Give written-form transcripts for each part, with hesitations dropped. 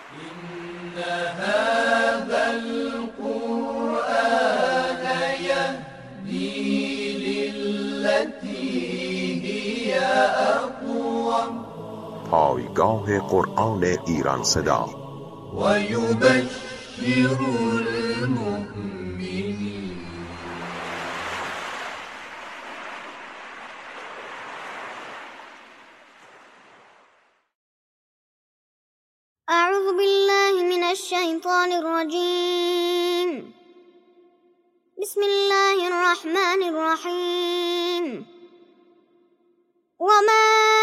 إن هذا القرآن يهدي للتي هي أقوم. پایگاه قرآن ایران صدا. ويبشر المؤمنين. أعوذ بالله من الشيطان الرجيم. بسم الله الرحمن الرحيم. وما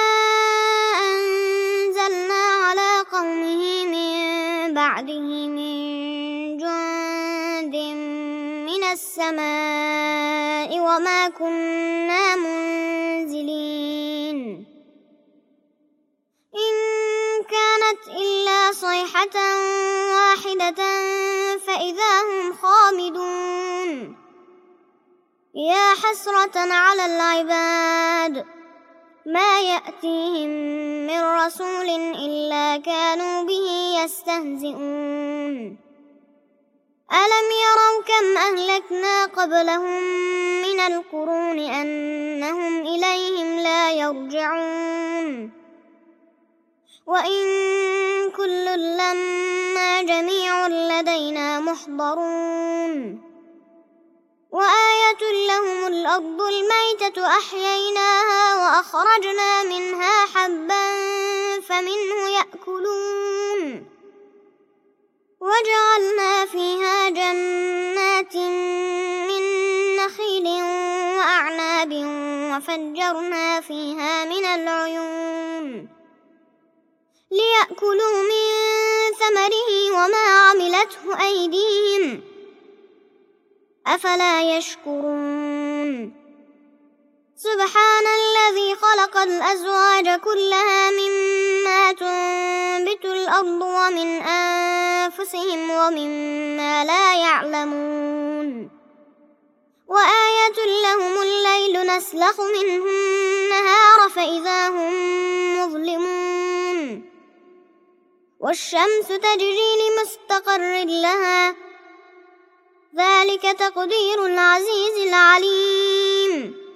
أنزلنا على قومه من بعده من جند من السماء وما كنا منزلين. إن كانت إلا صيحة واحدة فإذا هم خامدون. يا حسرة على العباد ما يأتيهم من رسول إلا كانوا به يستهزئون. ألم يروا كم أهلكنا قبلهم من القرون أنهم إليهم لا يرجعون. وإن كل لما جميع لدينا محضرون. وآية لهم الأرض الميتة أحييناها وأخرجنا منها حبا فمنه يأكلون. وجعلنا فيها جنات من نخيل وأعناب وفجرنا فيها من العيون ليأكلوا من ثمره وما عملته أيديهم أفلا يشكرون. سبحان الذي خلق الأزواج كلها مما تنبت الأرض ومن أنفسهم ومما لا يعلمون. وآية لهم الليل نسلخ منه النهار فإذا هم مظلمون. والشمس تجري لمستقر لها ذلك تقدير العزيز العليم.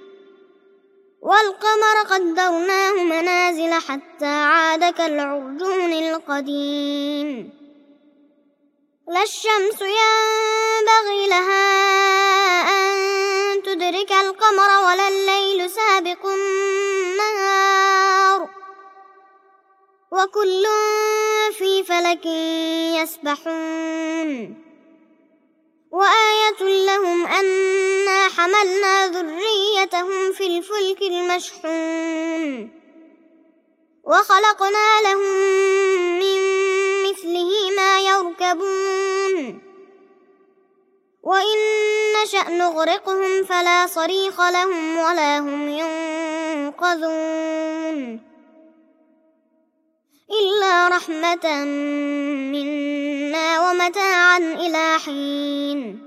والقمر قدرناه منازل حتى عاد كالعرجون القديم. لا الشمس ينبغي لها أن تدرك القمر ولا الليل سابق النهار وكل في فلك يسبحون. وآية لهم أنا حملنا ذريتهم في الفلك المشحون وخلقنا لهم من مثله ما يركبون. وإن نشأ نغرقهم فلا صريخ لهم ولا هم ينقذون إلا رحمة منا ومتاعا إلى حين.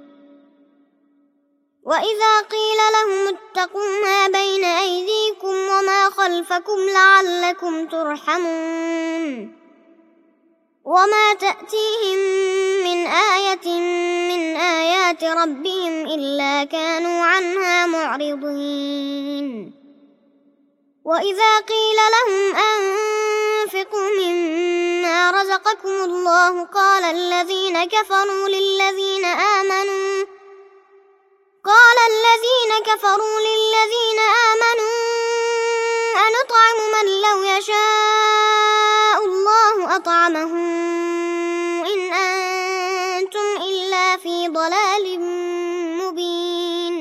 وإذا قيل لهم اتقوا ما بين أيديكم وما خلفكم لعلكم ترحمون. وما تأتيهم من آية من آيات ربهم إلا كانوا عنها معرضين. وإذا قيل لهم أنفقوا مما رزقكم الله قال الذين كفروا للذين آمنوا أنطعم من لو يشاء الله أطعمه إن أنتم إلا في ضلال مبين.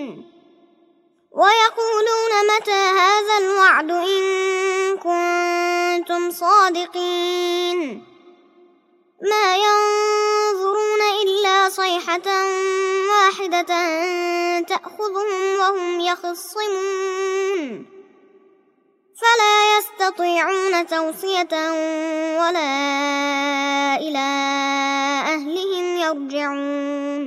ويقولون متى هذا الوعد إن كنتم صادقين. ما ينظرون إلا صيحة واحدة تأخذهم وهم يخصمون فلا يستطيعون توصية ولا إلى أهلهم يرجعون.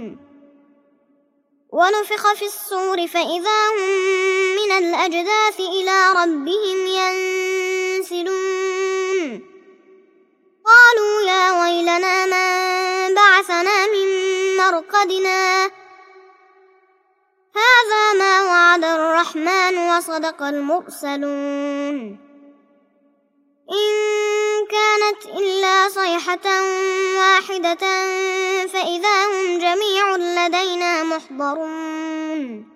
ونفخ في الصور فإذا هم من الأجداث إلى ربهم ينسلون. قالوا يا ويلنا مرقدنا هذا ما وعد الرحمن وصدق المرسلون إن كانت إلا صيحة واحدة فإذا هم جميع لدينا محضرون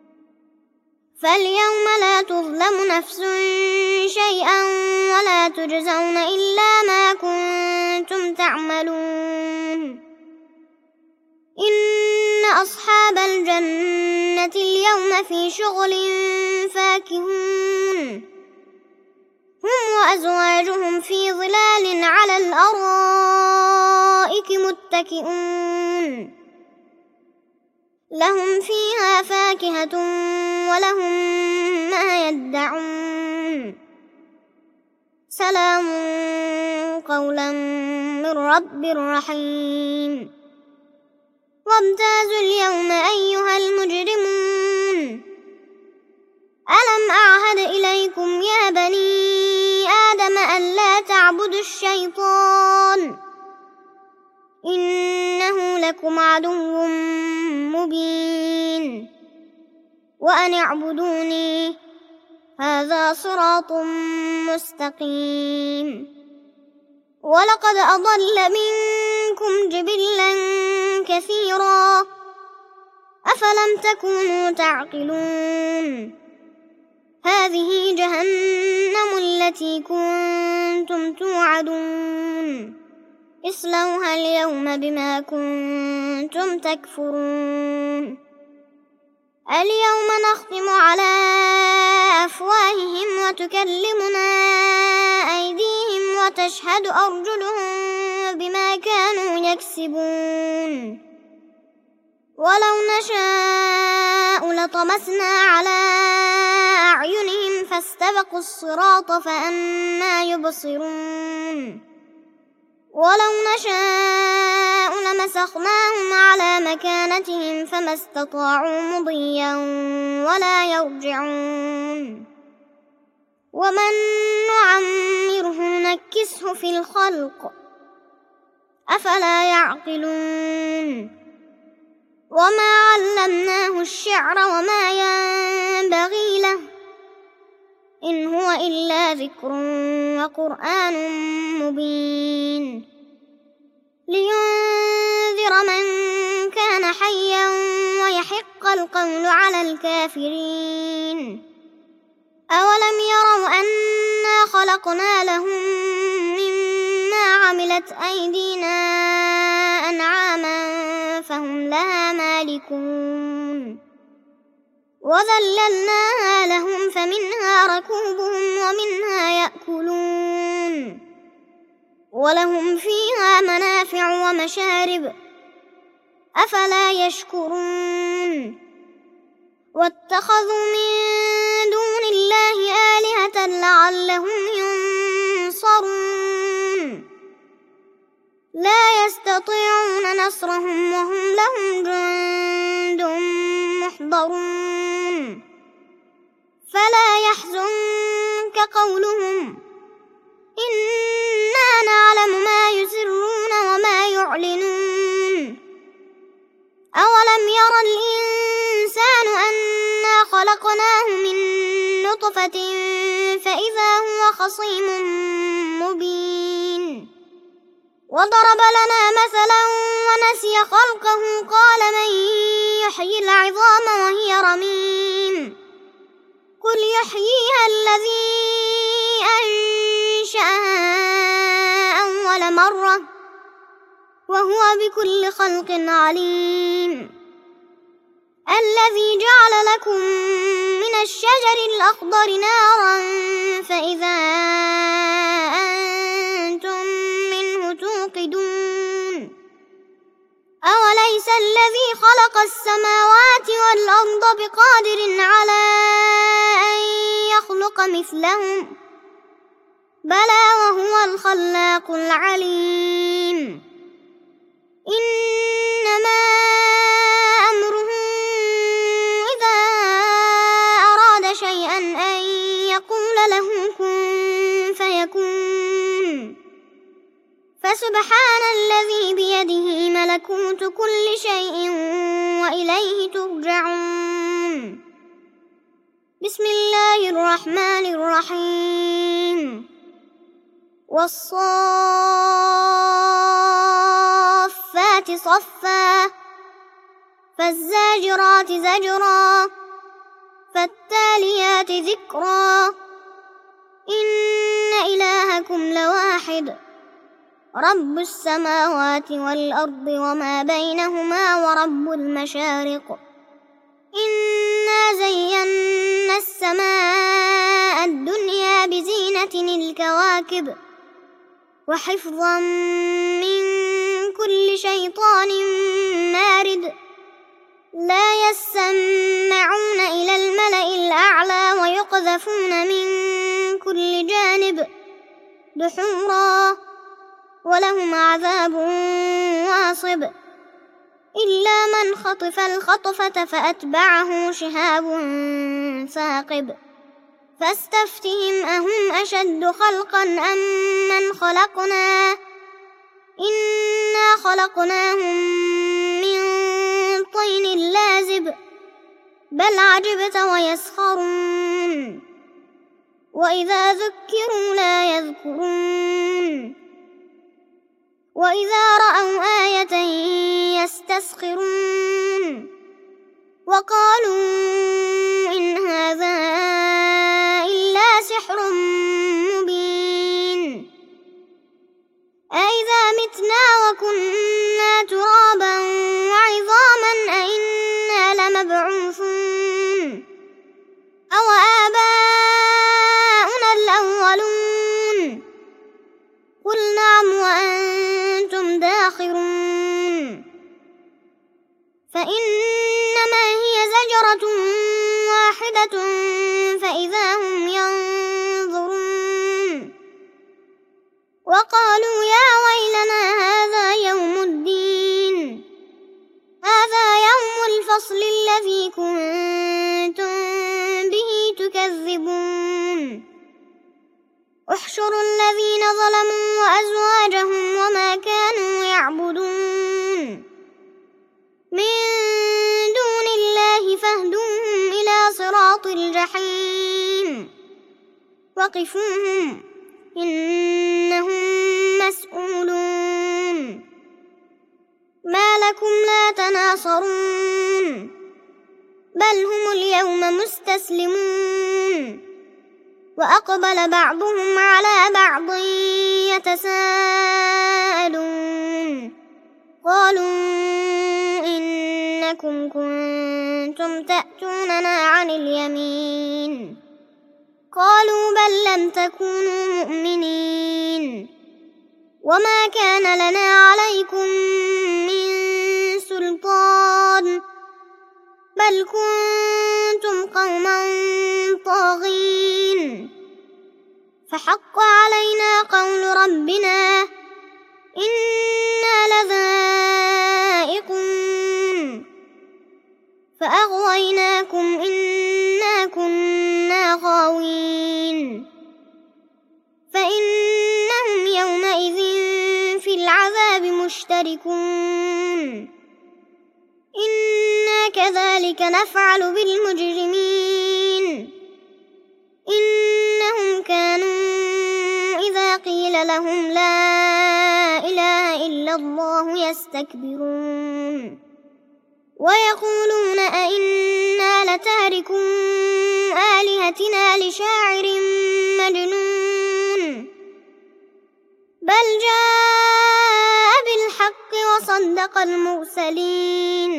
فاليوم لا تظلم نفس شيئا ولا تجزون إلا ما كنتم تعملون إن أصحاب الجنة اليوم في شغل فاكهون هم وأزواجهم في ظلال على الأرائك متكئون لهم فيها فاكهة ولهم ما يدعون سلام قولا من رب رحيم وامتازوا اليوم أيها المجرمون ألم أعهد إليكم يا بني آدم ألا تعبدوا الشيطان إنه لكم عدو مبين وأن اعبدوني هذا صراط مستقيم ولقد أضل منكم جبلا كثيرا أفلم تكونوا تعقلون هذه جهنم التي كنتم توعدون اصلوها اليوم بما كنتم تكفرون اليوم نختم على أفواههم وتكلمنا أيديهم وتشهد أرجلهم بما كانوا يكسبون ولو نشاء لطمسنا على أعينهم فاستبقوا الصراط فأنى يبصرون ولو نشاء لمسخناهم على مكانتهم فما استطاعوا مضيا ولا يرجعون ومن نعمره نكسه في الخلق أفلا يعقلون وما علمناه الشعر وما ينبغي له إن هو إلا ذكر وقرآن مبين لينذر من كان حيا ويحق القول على الكافرين أولم يروا أنا خلقنا لهم مما عملت أيدينا أنعاما فهم لها مالكون وذللناها لهم فمنها ركوبهم ومنها يأكلون ولهم فيها منافع ومشارب أفلا يشكرون واتخذوا من دون الله آلهة لعلهم ينصرون لا يستطيعون نصرهم وهم لهم جند محضرون فلا يحزنك قولهم إنا نعلم ما يسرون وما يعلنون أولم ير الإنسان أنا خلقناه من نطفة فإذا هو خصيم مبين وضرب لنا مثلا ونسي خلقه قال من يحيي العظام وهي رميم قل يحييها الذي أنشأها أول مرة وهو بكل خلق عليم الذي جعل لكم من الشجر الأخضر نارا فإذا أنتم منه توقدون أوليس الذي خلق السماوات والأرض بقادر على أن يخلق مثلهم بلى وهو الخلاق العليم إنما أمره إذا أراد شيئا أن يقول له كن فيكون فسبحان الذي بيده ملكوت كل شيء وإليه ترجعون. بسم الله الرحمن الرحيم. والصافات صفا فالزاجرات زجرا فالتاليات ذكرا إن إلهكم لواحد رب السماوات والأرض وما بينهما ورب المشارق إنا زينا السماء الدنيا بزينة الكواكب وحفظا من كل شيطان مارد لا يسمعون إلى الملأ الأعلى ويقذفون من كل جانب دحورا ولهم عذاب واصب إلا من خطف الخطفة فأتبعه شهاب ثاقب فاستفتهم أهم أشد خلقا أم من خلقنا إنا خلقناهم من طين لازب بل عجبت ويسخرون وإذا ذكروا لا يذكرون وإذا رأوا آية يستسخرون وقالوا إن هذا إلا سحر مبين أإذا متنا وكنا ترابا وعظاما أإنا لمبعوثون أو آباؤنا الأولون قل نعم وأنتم داخرون فإنما هي زجرة واحدة فإذا هم ينظرون وقالوا يا ويلنا هذا يوم الدين هذا يوم الفصل الذي كنتم به تكذبون احشروا الذين ظلموا وأزواجهم وما كانوا يعبدون من دون الله فاهدوهم إلى صراط الجحيم وقفوهم إنهم مسؤولون ما لكم لا تناصرون بل هم اليوم مستسلمون وأقبل بعضهم على بعض يتساءلون قالوا إنكم كنتم تأتوننا عن اليمين قالوا بل لم تكونوا مؤمنين وما كان لنا عليكم من سلطان بل كنتم قوما طاغين فحق علينا قول ربنا إنا لذائقون فأغويناكم إنا كنا غاوين فإنهم يومئذ في العذاب مشتركون إنا كذلك نفعل بالمجرمين إنهم كانوا إذا قيل لهم لا إله إلا الله يستكبرون ويقولون أئنا لتاركو آلهتنا لشاعر مجنون بل جاء بالحق وصدق المرسلين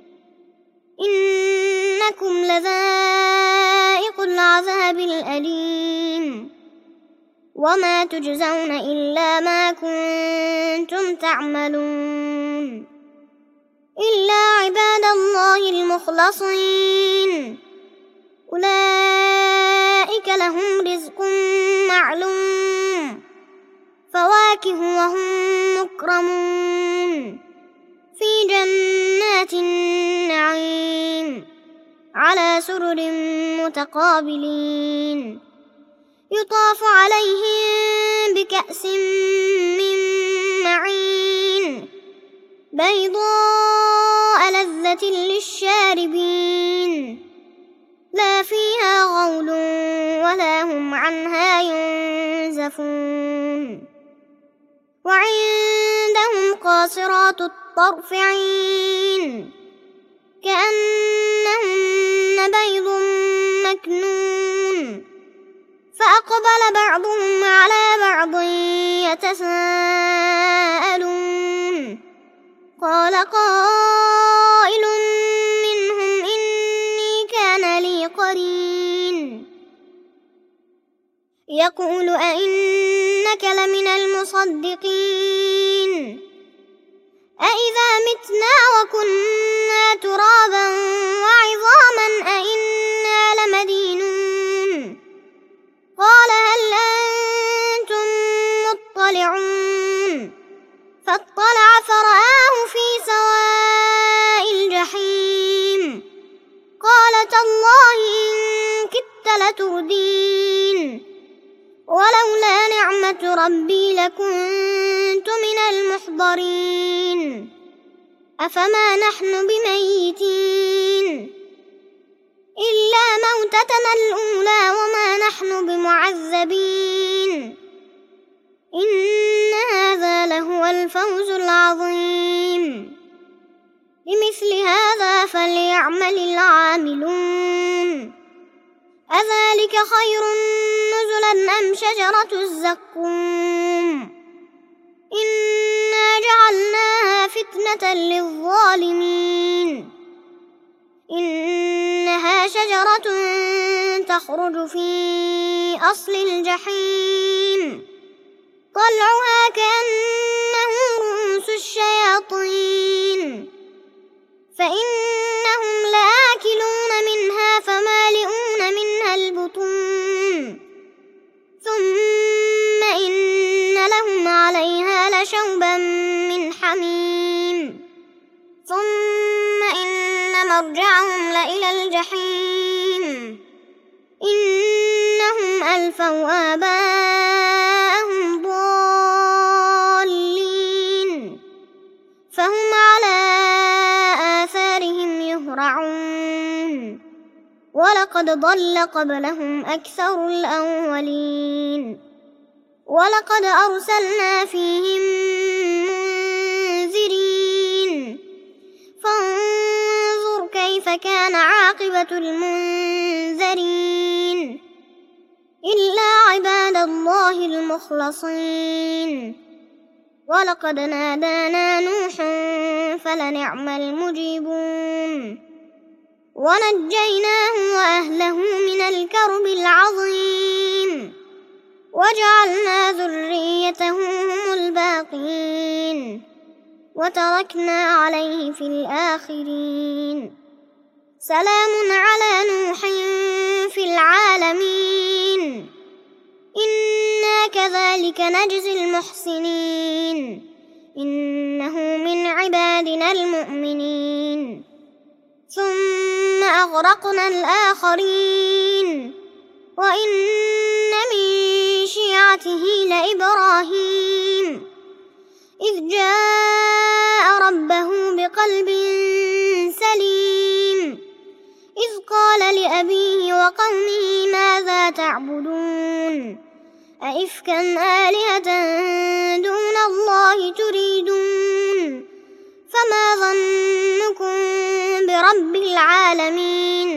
إنكم لذائق العذاب الأليم وما تجزون إلا ما كنتم تعملون إلا عباد الله المخلصين أولئك لهم رزق معلوم فواكه وهم مكرمون في جنات النعيم على سرر متقابلين يطاف عليهم بكأس من بيضاء لذة للشاربين لا فيها غول ولا هم عنها ينزفون وعندهم قاصرات الطرف عين كأنهن بيض مكنون فأقبل بعضهم على بعض يتساءلون قال قائل منهم إني كان لي قرين يقول أئنك لمن المصدقين أئذا متنا وكنا ترابا وعظاما أئنا لمدينون قال هل أنتم مطلعون فاطلع فرآه في سواء الجحيم قال تالله إن كدت لتردين ولولا نعمة ربي لكنت من المحضرين أفما نحن بميتين إلا موتتنا الأولى وما نحن بمعذبين إن هذا لهو الفوز العظيم لمثل هذا فليعمل العاملون أذلك خير نزلا أم شجرة الزقوم إنا جعلناها فتنة للظالمين إنها شجرة تخرج في أصل الجحيم طلعها كأنه رؤوس الشياطين فإنهم لآكلون منها فمالئون منها البطون ثم إن لهم عليها لشوبا من حميم ثم إن مرجعهم لإلى الجحيم إنهم ألفوا آباءهم ضالين فهم على آثارهم يهرعون ولقد ضل قبلهم أكثر الأولين ولقد أرسلنا فيهم منذرين فانظر كيف كان عاقبة المنذرين إلا عباد الله المخلصين ولقد نادانا نوح فلنعم المجيبون ونجيناه وأهله من الكرب العظيم وجعلنا ذريته هم الباقين وتركنا عليه في الآخرين سلام على نوح في العالمين إنا كذلك نجزي المحسنين إنه من عبادنا المؤمنين ثم أغرقنا الآخرين وإن من شيعته لإبراهيم إذ جاء ربه بقلب سليم إذ قال لأبيه وقومه ماذا تعبدون أئفكا آلهة دون الله تريدون فما ظنكم برب العالمين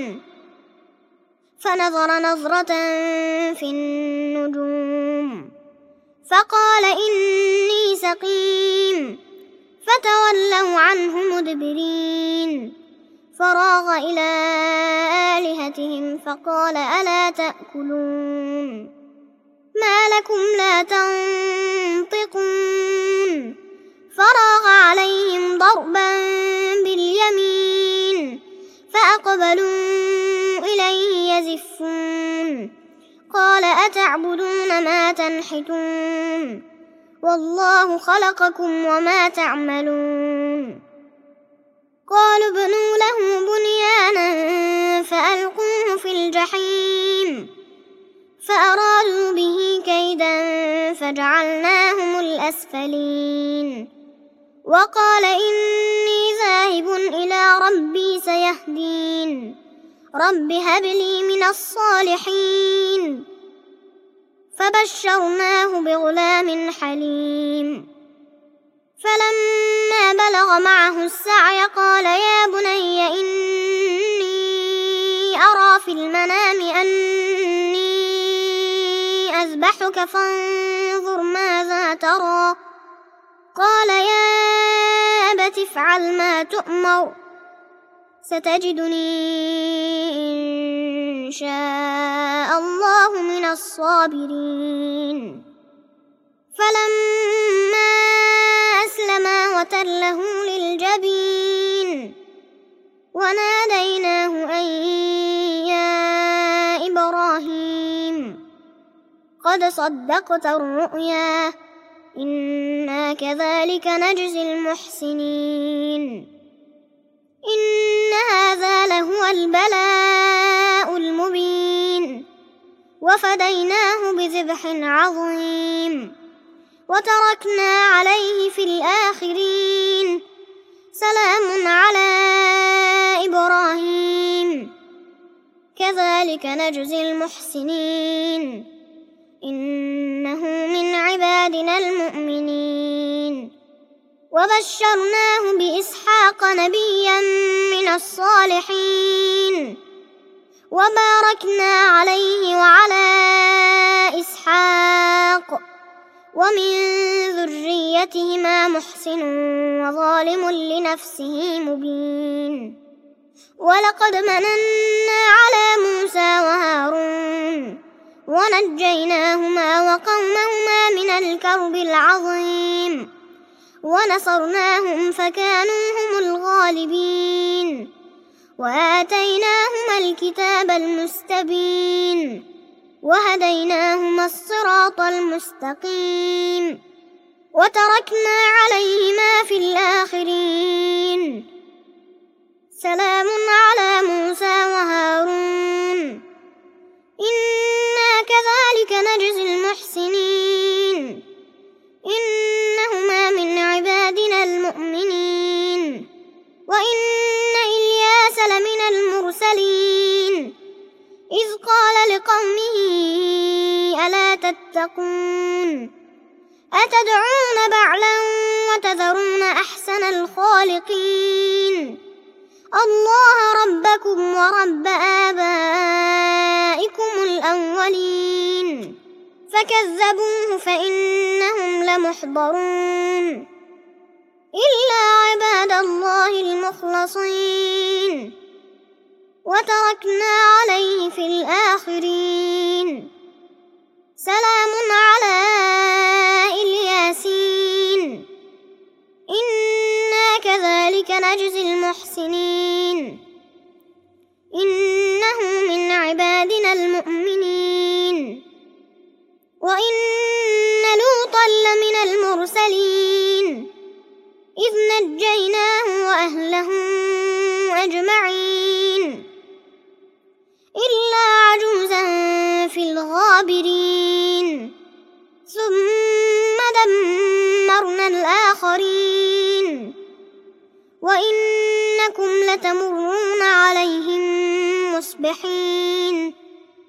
فنظر نظرة في النجوم فقال إني سقيم فتولوا عنه مدبرين فراغ إلى آلهتهم فقال ألا تأكلون ما لكم لا تنطقون فراغ عليهم ضربا باليمين فأقبلوا إليه يزفون قال أتعبدون ما تنحتون والله خلقكم وما تعملون قالوا ابنوا له بنيانا فألقوه في الجحيم فأرادوا به كيدا فجعلناهم الأسفلين وقال إني ذاهب إلى ربي سيهدين رب هب لي من الصالحين فبشرناه بغلام حليم فلما بلغ معه السعي قال يا بني إني أرى في المنام أني أذبحك فانظر ماذا ترى قال يا أبت افعل ما تؤمر ستجدني إن شاء الله من الصابرين فلما أسلما وتله للجبين وناديناه أن يا إبراهيم قد صدقت الرؤيا إنا كذلك نجزي المحسنين إن هذا لهو البلاء المبين وفديناه بذبح عظيم وتركنا عليه في الآخرين سلام على إبراهيم كذلك نجزي المحسنين إنه من عبادنا المؤمنين وبشرناه بإسحاق نبيا من الصالحين وباركنا عليه وعلى إسحاق ومن ذريتهما محسن وظالم لنفسه مبين ولقد مننا على موسى وهارون ونجيناهما وقومهما من الكرب العظيم ونصرناهم فكانوا هم الغالبين وآتيناهما الكتاب المستبين وهديناهما الصراط المستقيم وتركنا عليهما في الآخرين سلام على موسى وهارون إنا كذلك نجزي المحسنين إنهما من عبادنا المؤمنين وإن إلياس لمن المرسلين إذ قال لقومه ألا تتقون أتدعون بعلا وتذرون أحسن الخالقين الله ربكم ورب آبائكم الأولين فكذبوه فإنهم لمحضرون إلا عباد الله المخلصين وتركنا عليه في الآخرين سلام على الياسين إنا كذلك نجزي المحسنين إنه من عبادنا المؤمنين وإن لوطا لمن المرسلين إذ نجيناه وأهله أجمعين إلا عجوزا في الغابرين ثم دمرنا الآخرين وإنكم لتمرون عليهم مصبحين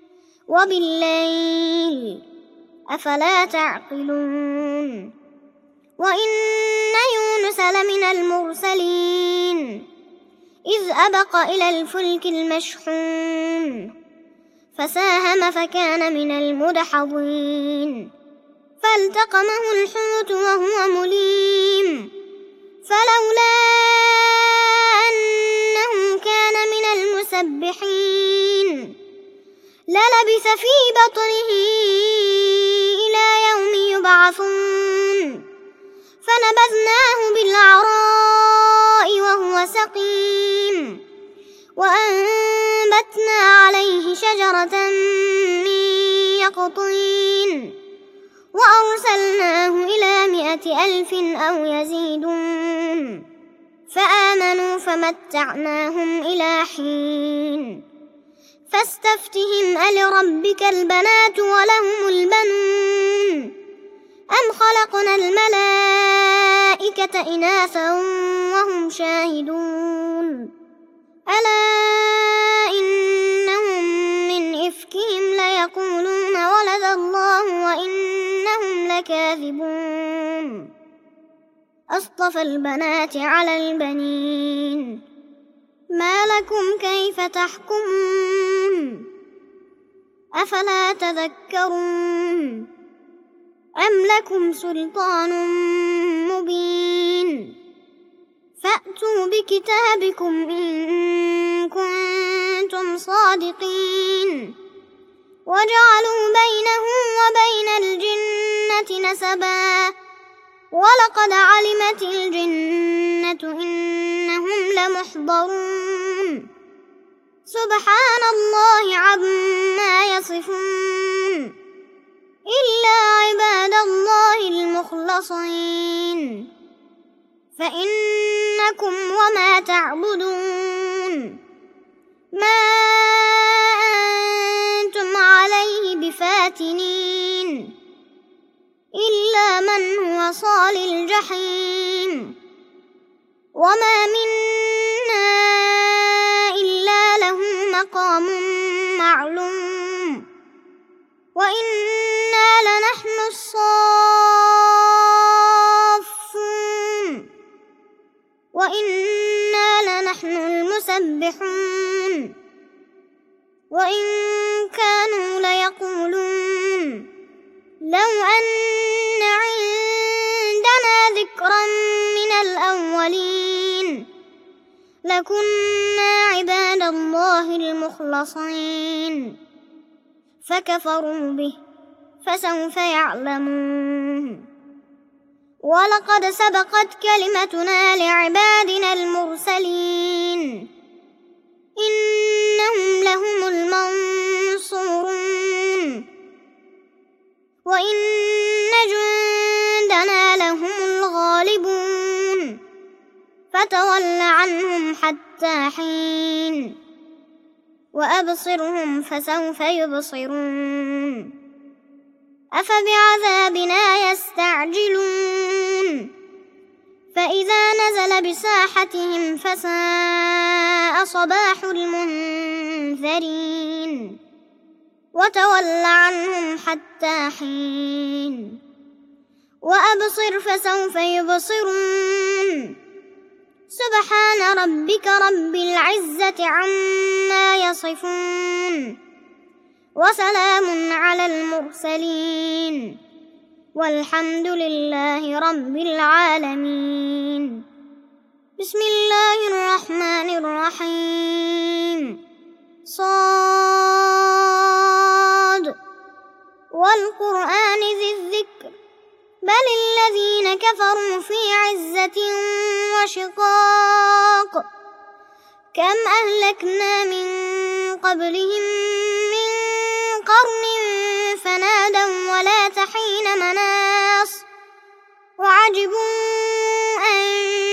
وبالليل أفلا تعقلون وإن يونس لمن المرسلين إذ أبق إلى الفلك المشحون فساهم فكان من المدحضين فالتقمه الحوت وهو مليم فلولا أنه كان من المسبحين للبث في بطنه إلى يوم يبعثون فنبذناه بالعراء وهو سقيم وأنبتنا عليه شجرة من يقطين وأرسلناه إلى 100,000 أو يزيدون فآمنوا فمتعناهم إلى حين فاستفتهم ألربك البنات ولهم البنون أم خلقنا الملائكة إناثا وهم شاهدون ألا إنهم من إفكهم ليقولون ولد الله وإنهم لكاذبون أصطفى البنات على البنين ما لكم كيف تحكمون أفلا تذكرون أم لكم سلطان مبين فأتوا بكتابكم إن كنتم صادقين وجعلوا بينه وبين الجنة نسبا ولقد علمت الجنة إنهم لمحضرون سبحان الله عما يصفون إلا عباد الله المخلصين فإنكم وما تعبدون ما أنتم عليه بفاتنين إلا من هو صال الجحيم وما منا إلا له مقام معلوم وإنا لنحن الصافون وإنا لنحن المسبحون وإن كانوا ليقولون لو أن عندنا ذكرا من الأولين لكنا عباد الله المخلصين فكفروا به فسوف يعلمون ولقد سبقت كلمتنا لعبادنا المرسلين إنهم لهم المنصورون وإن جندنا لهم الغالبون فتول عنهم حتى حين وأبصرهم فسوف يبصرون أفبعذابنا يستعجلون فإذا نزل بساحتهم فساء صباح المنذرين وتول عنهم حتى حين وأبصر فسوف يبصرون سبحان ربك رب العزة عما يصفون وسلام على المرسلين والحمد لله رب العالمين بسم الله الرحمن الرحيم صاد والقرآن ذي الذكر بل الذين كفروا في عزة وشقاق كم أهلكنا من قبلهم من قرن فنادوا ولا تحين مناص وعجبوا أن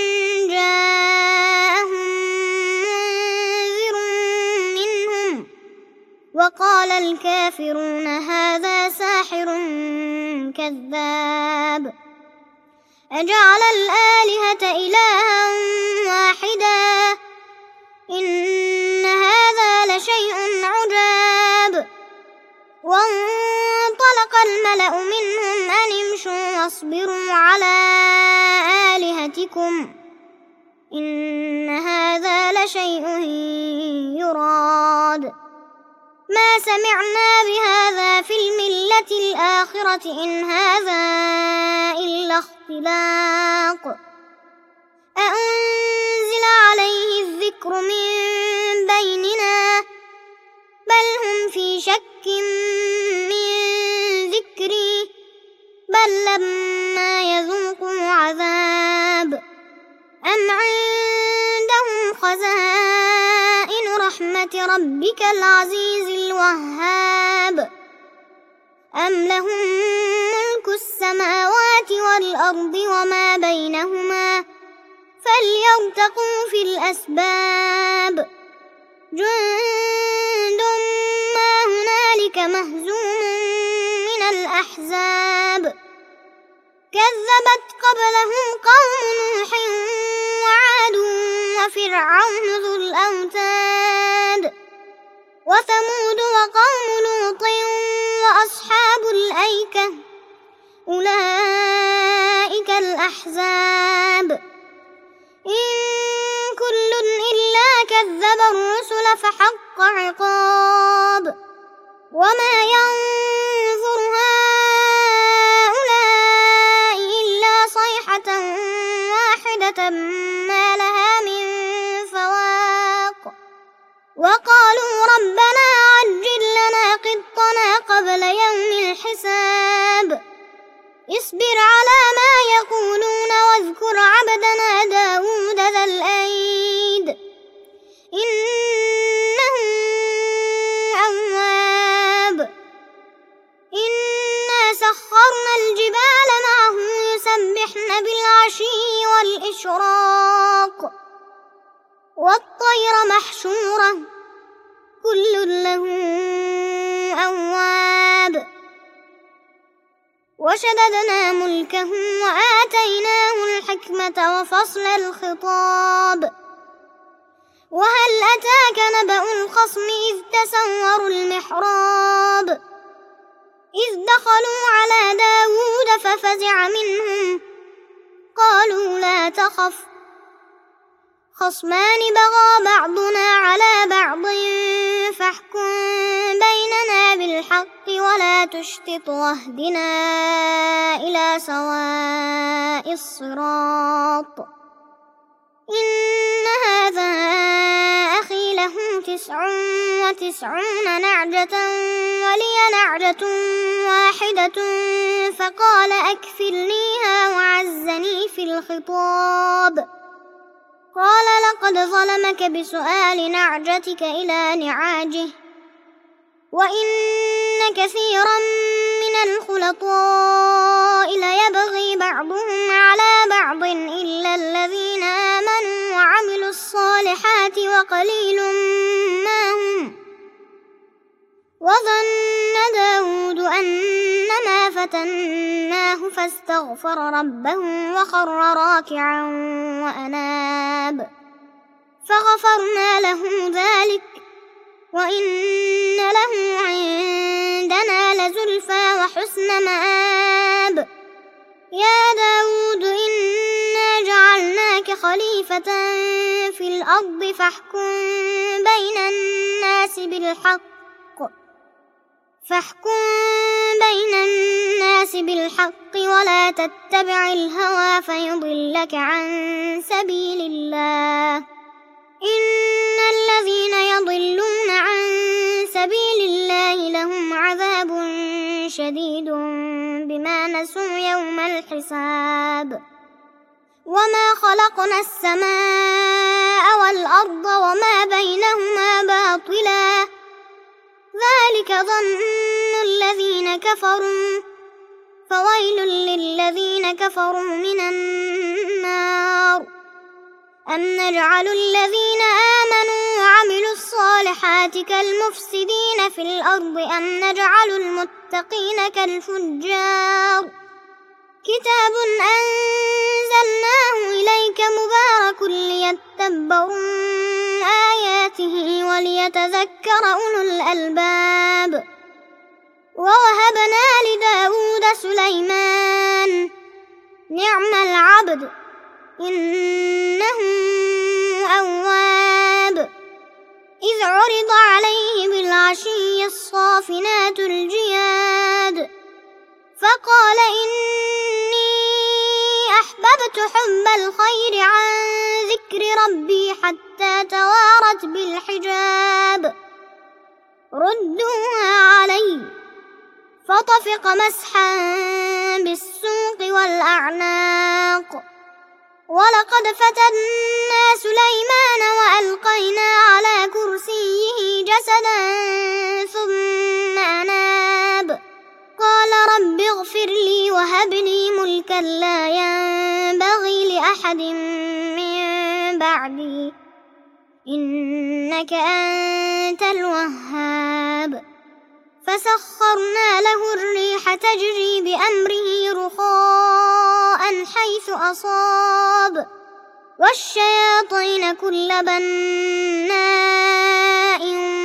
جاءهم منذر منهم وقال الكافرون هذا ساحر كذاب أجعل الآلهة إلها واحدا إن هذا لشيء عجاب وانطلق الملأ منهم أن امشوا واصبروا على آلهتكم إن هذا لشيء يراد ما سمعنا بهذا في الملة الآخرة إن هذا إلا اختلاق أأنزل عليه الذكر من بيننا بل هم في شك من ذكري بل لما يذوقوا عذاب أم عندهم خزائن رحمة ربك العزيز الوهاب أم لهم ملك السماوات والأرض وما بينهما فليرتقوا في الأسباب جند ما هنالك مهزوم من الأحزاب كذبت قبلهم قوم نوح وفرعون ذو الأوتاد وثمود وقوم لوط وأصحاب الأيكة أولئك الأحزاب إن كل إلا كذب الرسل فحق عقاب وما ينظر هؤلاء إلا صيحة واحدة ما لها من فواق وقالوا ربنا عجل لنا قطنا قبل يوم الحساب اصبر على ما يقولون واذكر عبدنا داود ذا الأيد إنه أواب إنا سخرنا الجبال معه يسبحن بالعشي والإشراق والطير محشورة كل له أواب وشددنا ملكه وآتيناه الحكمة وفصل الخطاب وهل أتاك نبأ الخصم إذ تسوروا المحراب إذ دخلوا على داود ففزع منهم قالوا لا تخف خصمان بغى بعضنا على بعض فاحكم بيننا بالحق ولا تشطط واهدنا إلى سواء الصراط إن هذا أخي له 99 نعجة ولي نعجة واحدة فقال أكفلنيها وعزني في الخطاب قال لقد ظلمك بسؤال نعجتك إلى نعاجه وإن كثيرا من الخلطاء ليبغي بعضهم على بعض إلا الذين آمنوا وعملوا الصالحات وقليل ما هم وظن داود أنما فتناه فاستغفر ربه وخر راكعا وأناب فغفرنا له ذلك وإن له عندنا لزلفى وحسن مآب يا داود إنا جعلناك خليفة في الأرض فاحكم بين الناس بالحق ولا تتبع الهوى فيضلك عن سبيل الله إن الذين يضلون عن سبيل الله لهم عذاب شديد بما نسوا يوم الحساب وما خلقنا السماء والأرض وما بينهما باطلا ذلك ظن الذين كفروا فويل للذين كفروا من النار أم نجعل الذين آمنوا وعملوا الصالحات كالمفسدين في الأرض أم نجعل المتقين كالفجار كتاب أنزلناه إليك مبارك ليتدبروا آياته وليتذكر أولو الألباب ووهبنا لداود سليمان نعم العبد إنه أواب إذ عرض عليه بالعشي الصافنات الجياد فقال إني أحببت حب الخير عن ذكر ربي حتى توارت بالحجاب ردوها علي فطفق مسحا بالسوق والأعناق ولقد فتنا سليمان وألقينا على كرسيه جسدا ثم أناب قال رب اغفر لي وهب لي ملكا لا ينبغي لأحد من بعدي إنك أنت الوهاب فسخرنا له الريح تجري بأمره رخاء حيث أصاب والشياطين كل بناء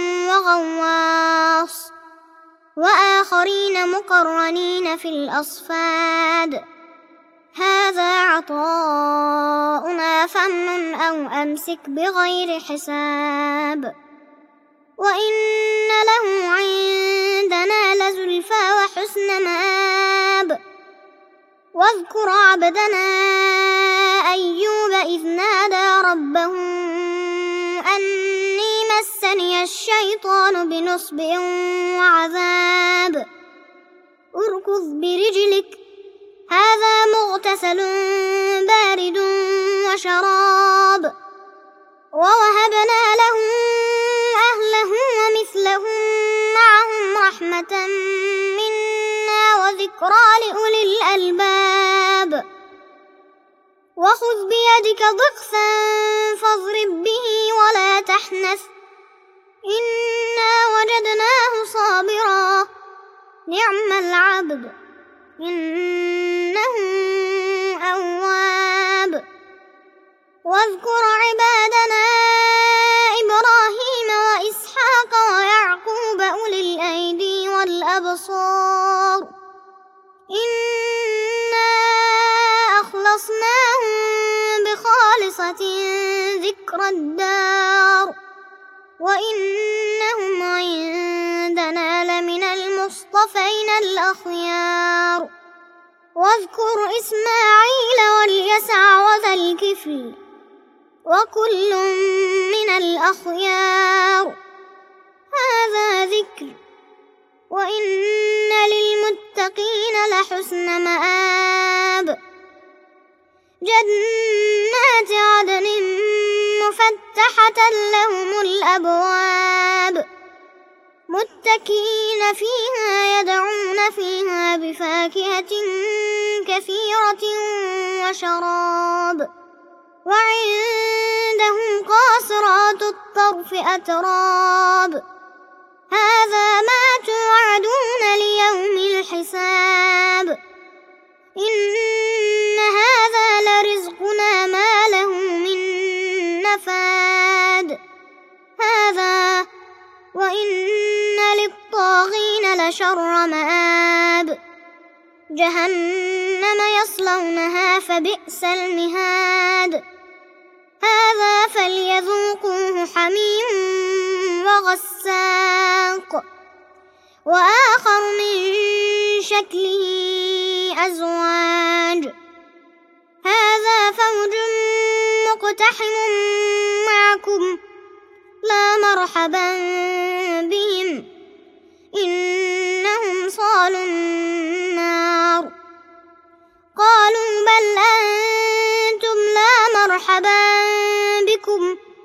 وغواص وآخرين مقرنين في الأصفاد هذا عطاؤنا فامنن أو أمسك بغير حساب وإن له عندنا لزلفى وحسن مآب واذكر عبدنا أيوب إذ نادى ربه أني مسني الشيطان بنصب وعذاب اركض برجلك هذا مغتسل بارد وشراب ووهبنا له أهله ومثلهم معهم رحمة منا وذكرى لأولي الألباب وخذ بيدك ضغثا فاضرب به ولا تحنث إنا وجدناه صابرا نعم العبد إنه أواب واذكر عبادنا إبراهيم وإسحاق ويعقوب أولي الأيدي والأبصار إنا أخلصناهم بخالصة ذكر الدار وإنهم عندنا لمن المصطفين الأخيار واذكر إسماعيل واليسع وذا الكفل وكل من الأخيار هذا ذكر وإن للمتقين لحسن مآب جنات عدن مفتحة لهم الأبواب متكئين فيها يدعون فيها بفاكهة كثيرة وشراب وعندهم قاصرات الطرف أتراب هذا ما توعدون ليوم الحساب إن هذا لرزقنا ما له من نفاد هذا وإن للطاغين لشر مآب جهنم يصلونها فبئس المهاد هذا فليذوقوه حميم وغساق وآخر من شكله أزواج هذا فوج مقتحم معكم لا مرحبا بهم إنهم صالوا النار قالوا بل أنتم لا مرحبا بكم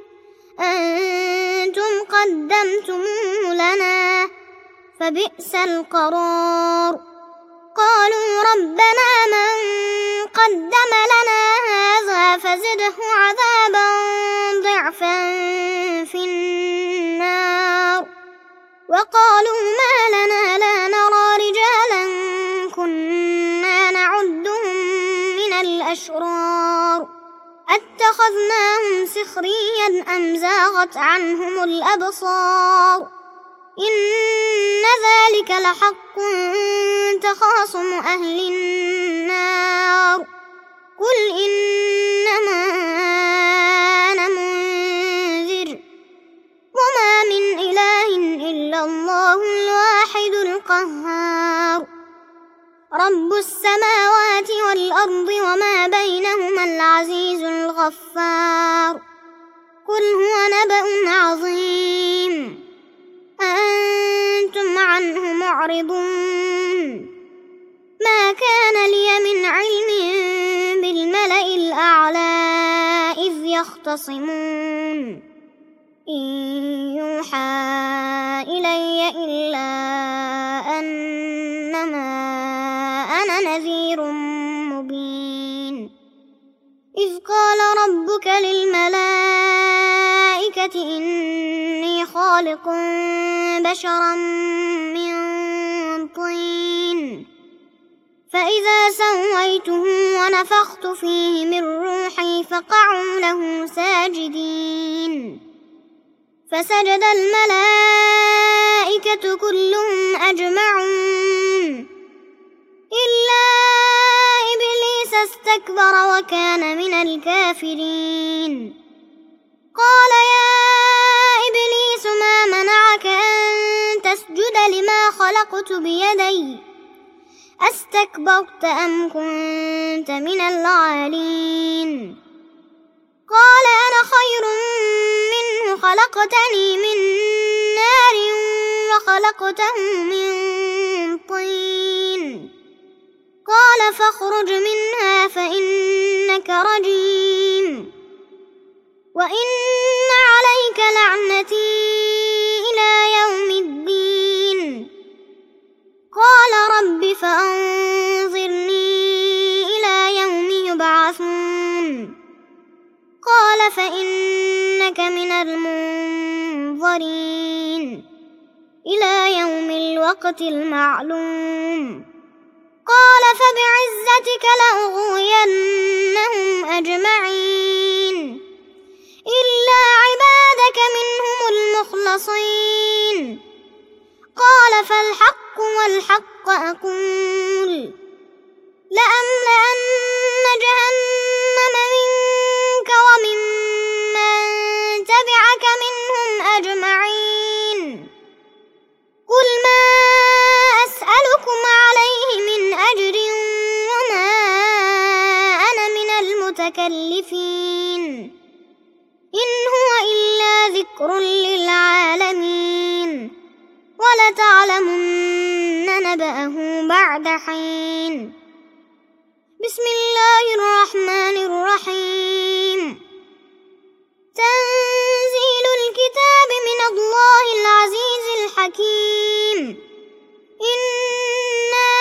أنتم قدمتموه لنا فبئس القرار قالوا ربنا من قدم لنا هذا فزده عذابا ضعفا في النار وقالوا ما لنا لا نرى رجالا كنا نعدهم من الأشرار أتخذناهم سخريا أم زاغت عنهم الأبصار إن ذلك لحق تخاصم أهل النار قل إنما أنا منذر وما من إله إلا الله الواحد القهار رب السماوات والأرض وما بينهما العزيز الغفار قل هو نبأ عظيم أنتم عنه معرضون ما كان لي من علم بالملأ الأعلى إذ يختصمون إن يوحى إلي إلا أنما أنا نذير مبين إذ قال ربك للملائكة إني خالق بشرا من طين فإذا سويته ونفخت فيه من روحي فقعوا له ساجدين فسجد الملائكة كلهم أجمعون إلا إبليس استكبر وكان من الكافرين قال يا إبليس ما منعك أن تسجد لما خلقت بيدي أستكبرت أم كنت من العالين قال أنا خير منه خلقتني من نار وخلقته من طين قال فاخرج منها فإنك رجيم وإن عليك لعنتي إلى يوم الدين قال رب فأنظرني إلى يوم يبعثون قال فإنك من المنظرين إلى يوم الوقت المعلوم قال فبعزتك لأغوينهم أجمعين إلا عبادك منهم المخلصين قال فالحق والحق أقول لأملأن جهنم منك وممن تبعك منهم أجمعين قل ما أسألكم عليه من أجر وما أنا من المتكلفين إن هو إلا ذكر للعالمين ولتعلمن نبأه بعد حين بسم الله الرحمن الرحيم تنزيل الكتاب من الله العزيز الحكيم إنا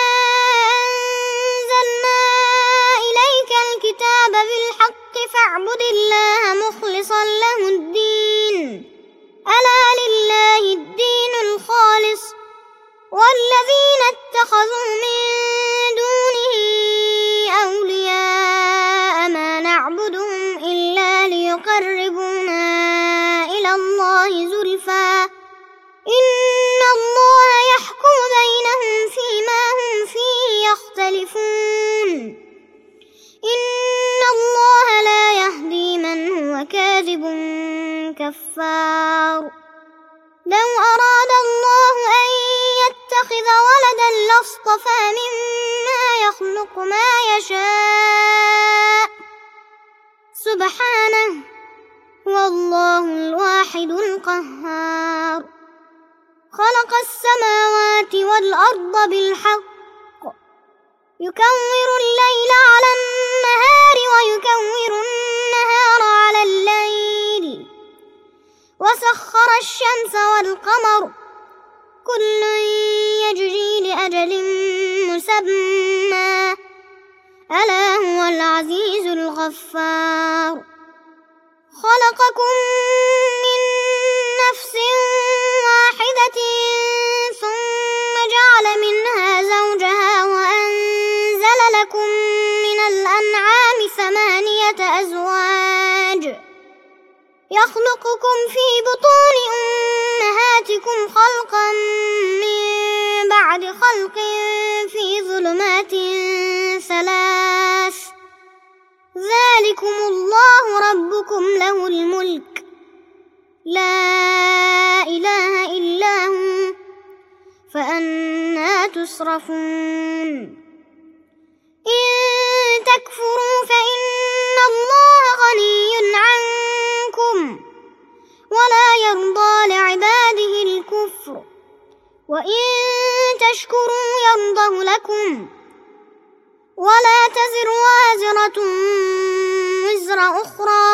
أنزلنا إليك الكتاب بالحق فاعبد الله مخلصا له الدين ألا لله الدين الخالص والذين اتخذوا من دونه أولياء ما نعبدهم إلا ليقربونا إلى الله زلفى إن الله يحكم بينهم فيما هم فيه يختلفون إن الله لا يهدي من هو كاذب كفار لو أراد الله أن يتخذ ولدا لاصطفى مما يخلق ما يشاء سبحانه هو الله الواحد القهار خلق السماوات والأرض بالحق يكور الليل على النهار ويكور النهار على الليل وسخر الشمس والقمر كل يجري لأجل مسمى ألا هو العزيز الغفار خلقكم من نفس واحدة ثم جعل منها زوجها وأنزل لكم من الأنعام 8 أزواج يخلقكم في بطون أمهاتكم خلقا من بعد خلق في ظلمات 3 ذلكم الله ربكم له الملك لا إله إلا هو فأنى تصرفون إن تكفروا فإن الله غني عنكم ولا يرضى لعباده الكفر وإن تشكروا يرضه لكم ولا تزر وازرة وزر أخرى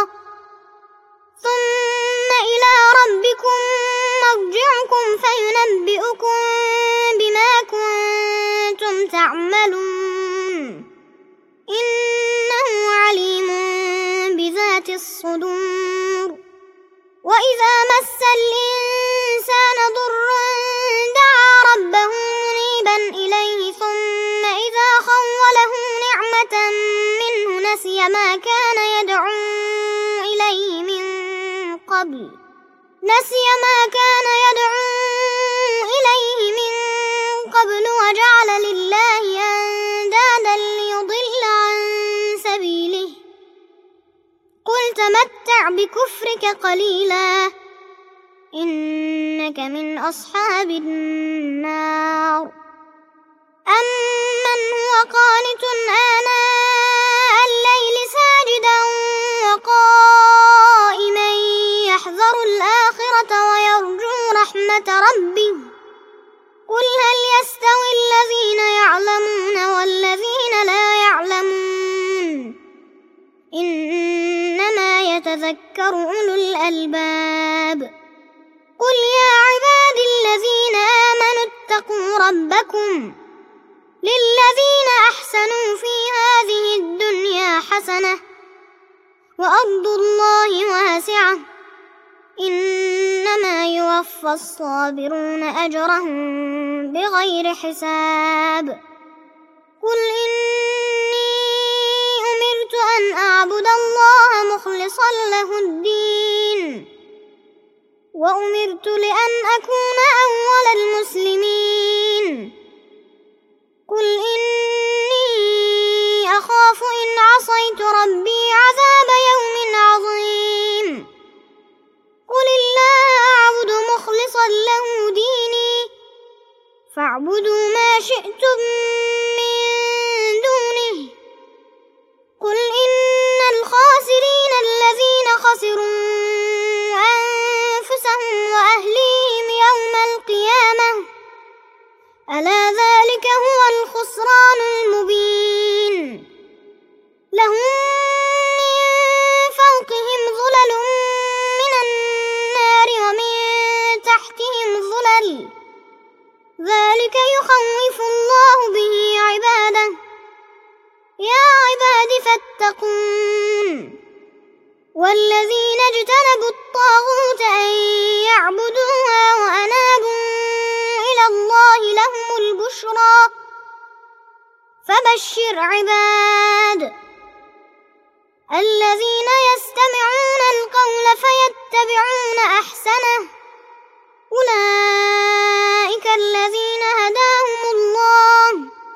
ثم إلى ربكم مرجعكم فينبئكم بما كنتم تعملون إنه عليم بذات الصدور وإذا مس الإنسان ضر دعا ربه منيبا إليه ثم إذا خوله نعمة منه نسي ما كان يدعو قبل نسي ما كان يدعو إليه من قبل وجعل لله أندادا ليضل عن سبيله قل تمتع بكفرك قليلا إنك من أصحاب النار أمن هو قانت آناء الليل ساجدا وقائما يحذر الآخرة ويرجو رحمة ربه قل هل يستوي الذين يعلمون والذين لا يعلمون إنما يتذكر أولو الألباب قل يا عبادي الذين آمنوا اتقوا ربكم للذين أحسنوا في هذه الدنيا حسنة وأرض الله واسعة إنما يوفى الصابرون أجرهم بغير حساب قل إني أمرت أن أعبد الله مخلصا له الدين وأمرت لأن أكون أول المسلمين قل إني أخاف إن عصيت ربي عذاب يوم عظيم قل الله أعبد مخلصا له ديني فاعبدوا ما شئتم من دونه قل إن الخاسرين الذين خسروا أنفسهم وأهليهم يوم القيامة ألا ذلك هو الخسران المبين لهم من فوقهم ظلل من النار ومن تحتهم ظلل ذلك يخوف الله به عباده يا عباد فاتقون والذين اجتنبوا الطاغوت أن يعبدوها وأنابوا إلى الله لهم البشرى فبشر عباد الذين يستمعون القول فيتبعون أحسنه أولئك الذين هداهم الله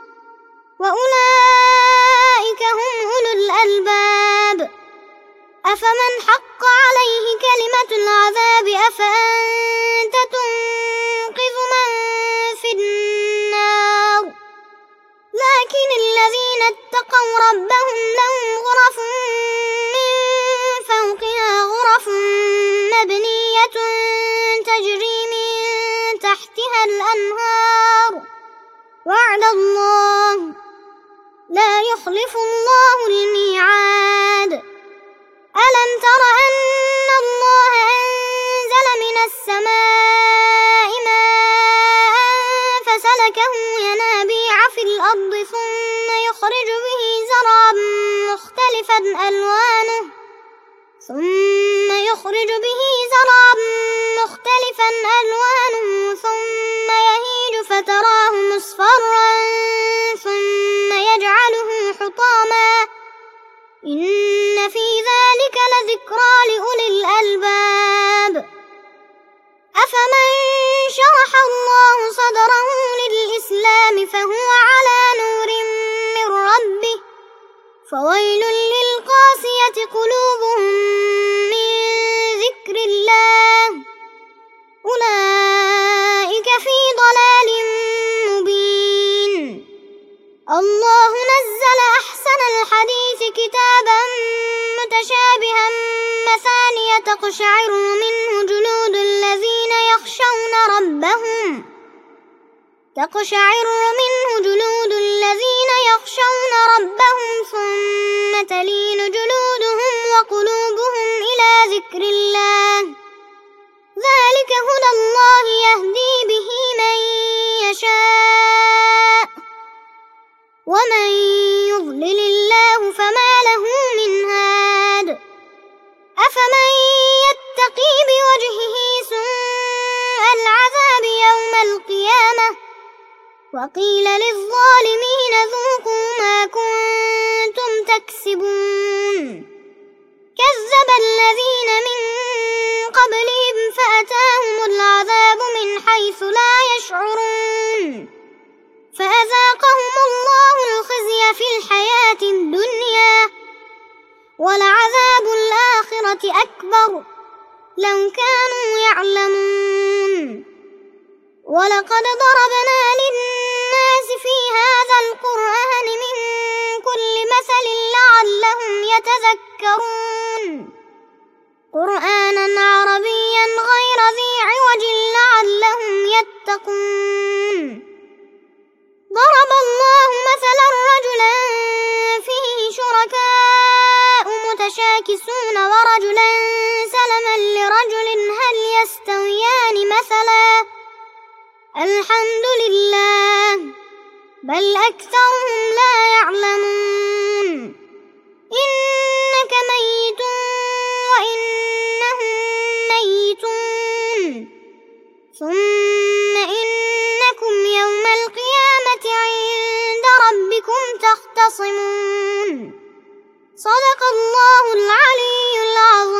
وأولئك هم أولو الألباب أفمن حق عليه كلمة العذاب أفأنت تنقذ من في النار لكن الذين اتقوا ربهم لهم غرف من فوقها غرف مبنية تجري من تحتها الأنهار وعد الله لا يخلف الله الميعاد ألم تر أن الله أنزل من السماء ماء فسلكه ينابيع في الأرض ثم يخرج به زرعا مختلفا ألوانه ثم يهيج فتراه مصفرا ثم يجعله حطاما إن في ذلك لذكرى لأولي الألباب أفمن شرح الله صدره للإسلام فهو على نور من ربه فويل للقاسية قلوبهم من ذكر الله أولئك في ضلال مبين الله نزل أحسن الحديث كتابا متشابها مثانية تقشعر منه جلود الذين يخشون ربهم ثم تلين جلودهم وقلوبهم إلى ذكر الله ذلك هدى الله يهدي به من يشاء ومن يضلل الله فما له من هاد أفمن يتقي بوجهه سوء العذاب يوم القيامة وقيل للظالمين ذوقوا ما كنتم تكسبون كذب الذين من في الحياة الدنيا ولعذاب الآخرة أكبر لو كانوا يعلمون ولقد ضربنا للناس في هذا القرآن من كل مثل لعلهم يتذكرون قرآنا عربيا غير ذي عوج لعلهم يتقون ضرب الله مثلا رجلا فيه شركاء متشاكسون ورجلا سلما لرجل هل يستويان مثلا الحمد لله بل أكثرهم لا يعلمون إنك ميت وإنهم ميتون ثم إنكم يوم القيامة عند ربكم تختصمون صدق الله العلي العظيم.